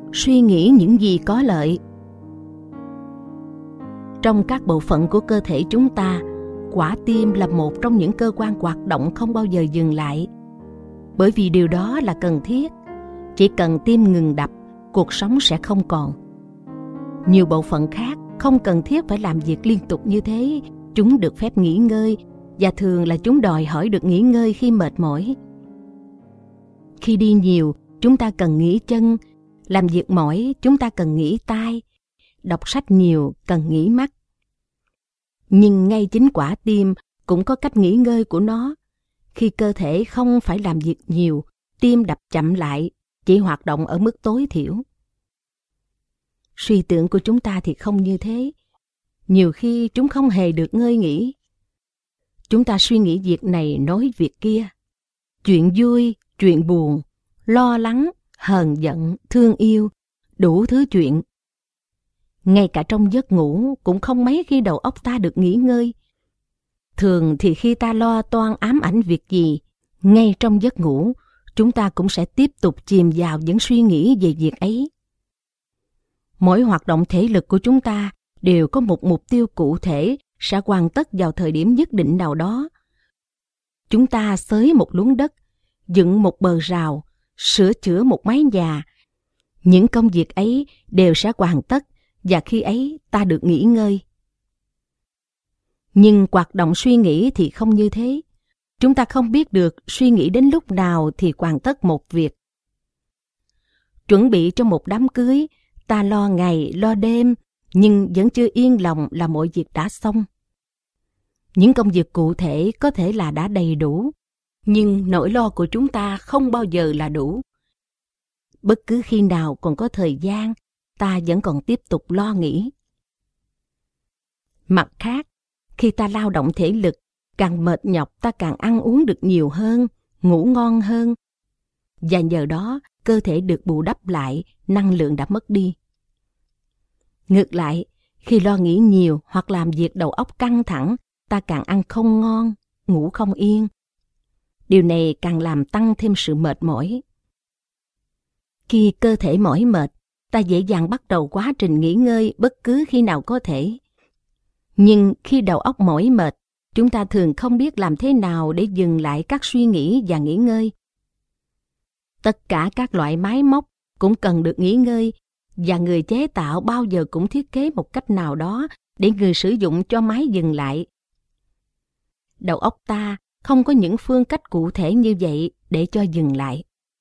Suy nghĩ những gì có lợi. Trong các bộ phận của cơ thể chúng ta, quả tim là một trong những cơ quan hoạt động không bao giờ dừng lại. Bởi vì điều đó là cần thiết. Chỉ cần tim ngừng đập, cuộc sống sẽ không còn. Nhiều bộ phận khác không cần thiết phải làm việc liên tục như thế. Chúng được phép nghỉ ngơi, và thường là chúng đòi hỏi được nghỉ ngơi khi mệt mỏi. Khi đi nhiều, chúng ta cần nghỉ chân. Làm việc mỏi, chúng ta cần nghỉ tai. Đọc sách nhiều, cần nghỉ mắt. Nhưng ngay chính quả tim cũng có cách nghỉ ngơi của nó. Khi cơ thể không phải làm việc nhiều, tim đập chậm lại, chỉ hoạt động ở mức tối thiểu. Suy tưởng của chúng ta thì không như thế. Nhiều khi chúng không hề được ngơi nghỉ. Chúng ta suy nghĩ việc này nói việc kia. Chuyện vui, chuyện buồn, lo lắng, hờn giận, thương yêu, đủ thứ chuyện. Ngay cả trong giấc ngủ cũng không mấy khi đầu óc ta được nghỉ ngơi. Thường thì khi ta lo toan ám ảnh việc gì, ngay trong giấc ngủ, chúng ta cũng sẽ tiếp tục chìm vào những suy nghĩ về việc ấy. Mỗi hoạt động thể lực của chúng ta đều có một mục tiêu cụ thể sẽ hoàn tất vào thời điểm nhất định nào đó. Chúng ta xới một luống đất, dựng một bờ rào, sửa chữa một mái nhà. Những công việc ấy đều sẽ hoàn tất và khi ấy ta được nghỉ ngơi. Nhưng hoạt động suy nghĩ thì không như thế. Chúng ta không biết được suy nghĩ đến lúc nào thì hoàn tất một việc. Chuẩn bị cho một đám cưới, ta lo ngày, lo đêm, nhưng vẫn chưa yên lòng là mọi việc đã xong. Những công việc cụ thể có thể là đã đầy đủ, nhưng nỗi lo của chúng ta không bao giờ là đủ. Bất cứ khi nào còn có thời gian, ta vẫn còn tiếp tục lo nghĩ. Mặt khác, khi ta lao động thể lực, càng mệt nhọc ta càng ăn uống được nhiều hơn, ngủ ngon hơn. Và nhờ đó, cơ thể được bù đắp lại, năng lượng đã mất đi. Ngược lại, khi lo nghĩ nhiều hoặc làm việc đầu óc căng thẳng, ta càng ăn không ngon, ngủ không yên. Điều này càng làm tăng thêm sự mệt mỏi. Khi cơ thể mỏi mệt, ta dễ dàng bắt đầu quá trình nghỉ ngơi bất cứ khi nào có thể. Nhưng khi đầu óc mỏi mệt, chúng ta thường không biết làm thế nào để dừng lại các suy nghĩ và nghỉ ngơi. Tất cả các loại máy móc cũng cần được nghỉ ngơi, và người chế tạo bao giờ cũng thiết kế một cách nào đó để người sử dụng cho máy dừng lại. Đầu óc ta không có những phương cách cụ thể như vậy để cho dừng lại.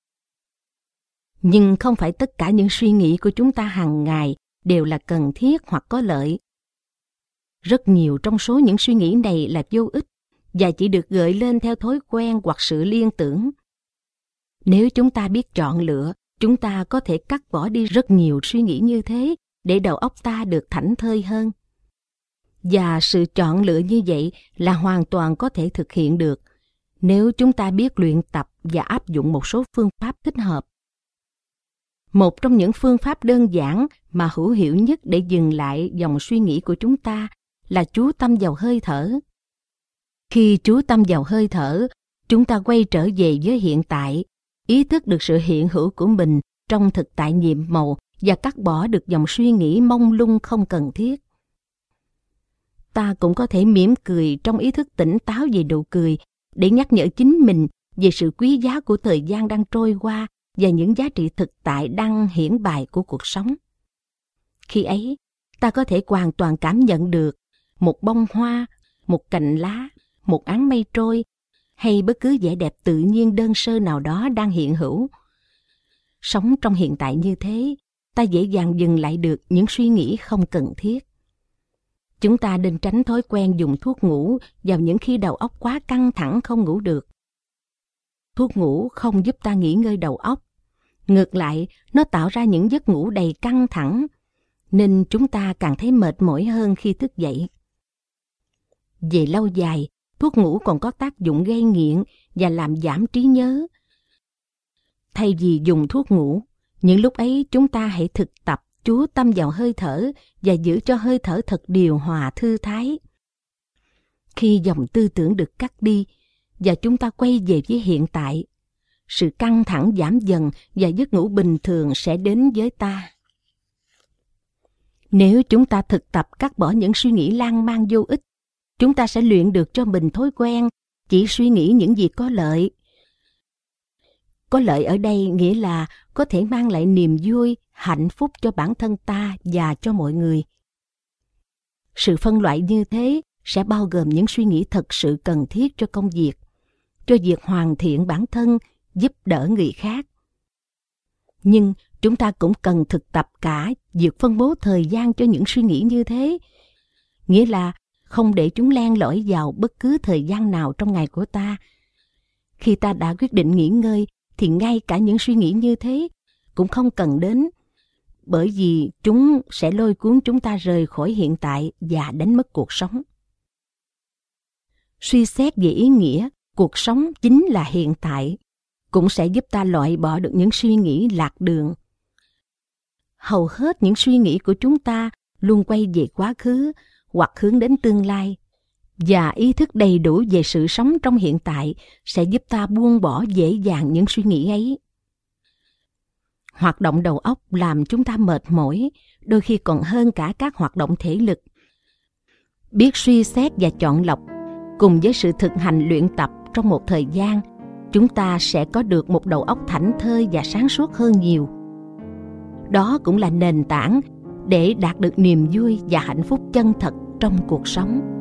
Nhưng không phải tất cả những suy nghĩ của chúng ta hàng ngày đều là cần thiết hoặc có lợi. Rất nhiều trong số những suy nghĩ này là vô ích và chỉ được gợi lên theo thói quen hoặc sự liên tưởng. Nếu chúng ta biết chọn lựa, chúng ta có thể cắt bỏ đi rất nhiều suy nghĩ như thế để đầu óc ta được thảnh thơi hơn. Và sự chọn lựa như vậy là hoàn toàn có thể thực hiện được nếu chúng ta biết luyện tập và áp dụng một số phương pháp thích hợp. Một trong những phương pháp đơn giản mà hữu hiệu nhất để dừng lại dòng suy nghĩ của chúng ta là chú tâm vào hơi thở. Khi chú tâm vào hơi thở, chúng ta quay trở về với hiện tại, ý thức được sự hiện hữu của mình trong thực tại nhiệm màu và cắt bỏ được dòng suy nghĩ mông lung không cần thiết. Ta cũng có thể mỉm cười trong ý thức tỉnh táo về nụ cười để nhắc nhở chính mình về sự quý giá của thời gian đang trôi qua và những giá trị thực tại đang hiển bày của cuộc sống. Khi ấy, ta có thể hoàn toàn cảm nhận được một bông hoa, một cành lá, một áng mây trôi hay bất cứ vẻ đẹp tự nhiên đơn sơ nào đó đang hiện hữu. Sống trong hiện tại như thế, ta dễ dàng dừng lại được những suy nghĩ không cần thiết. Chúng ta nên tránh thói quen dùng thuốc ngủ vào những khi đầu óc quá căng thẳng không ngủ được. Thuốc ngủ không giúp ta nghỉ ngơi đầu óc. Ngược lại, nó tạo ra những giấc ngủ đầy căng thẳng, nên chúng ta càng thấy mệt mỏi hơn khi thức dậy. Về lâu dài, thuốc ngủ còn có tác dụng gây nghiện và làm giảm trí nhớ. Thay vì dùng thuốc ngủ, những lúc ấy chúng ta hãy thực tập chú tâm vào hơi thở và giữ cho hơi thở thật điều hòa thư thái. Khi dòng tư tưởng được cắt đi và chúng ta quay về với hiện tại, sự căng thẳng giảm dần và giấc ngủ bình thường sẽ đến với ta. Nếu chúng ta thực tập cắt bỏ những suy nghĩ lan man vô ích, chúng ta sẽ luyện được cho mình thói quen chỉ suy nghĩ những gì có lợi. Có lợi ở đây nghĩa là có thể mang lại niềm vui, hạnh phúc cho bản thân ta và cho mọi người. Sự phân loại như thế sẽ bao gồm những suy nghĩ thật sự cần thiết cho công việc, cho việc hoàn thiện bản thân, giúp đỡ người khác. Nhưng chúng ta cũng cần thực tập cả việc phân bố thời gian cho những suy nghĩ như thế, nghĩa là không để chúng len lỏi vào bất cứ thời gian nào trong ngày của ta. Khi ta đã quyết định nghỉ ngơi, thì ngay cả những suy nghĩ như thế cũng không cần đến, bởi vì chúng sẽ lôi cuốn chúng ta rời khỏi hiện tại và đánh mất cuộc sống. Suy xét về ý nghĩa, cuộc sống chính là hiện tại, cũng sẽ giúp ta loại bỏ được những suy nghĩ lạc đường. Hầu hết những suy nghĩ của chúng ta luôn quay về quá khứ hoặc hướng đến tương lai, và ý thức đầy đủ về sự sống trong hiện tại sẽ giúp ta buông bỏ dễ dàng những suy nghĩ ấy. Hoạt động đầu óc làm chúng ta mệt mỏi, đôi khi còn hơn cả các hoạt động thể lực. Biết suy xét và chọn lọc, cùng với sự thực hành luyện tập trong một thời gian, chúng ta sẽ có được một đầu óc thảnh thơi và sáng suốt hơn nhiều. Đó cũng là nền tảng để đạt được niềm vui và hạnh phúc chân thật trong cuộc sống.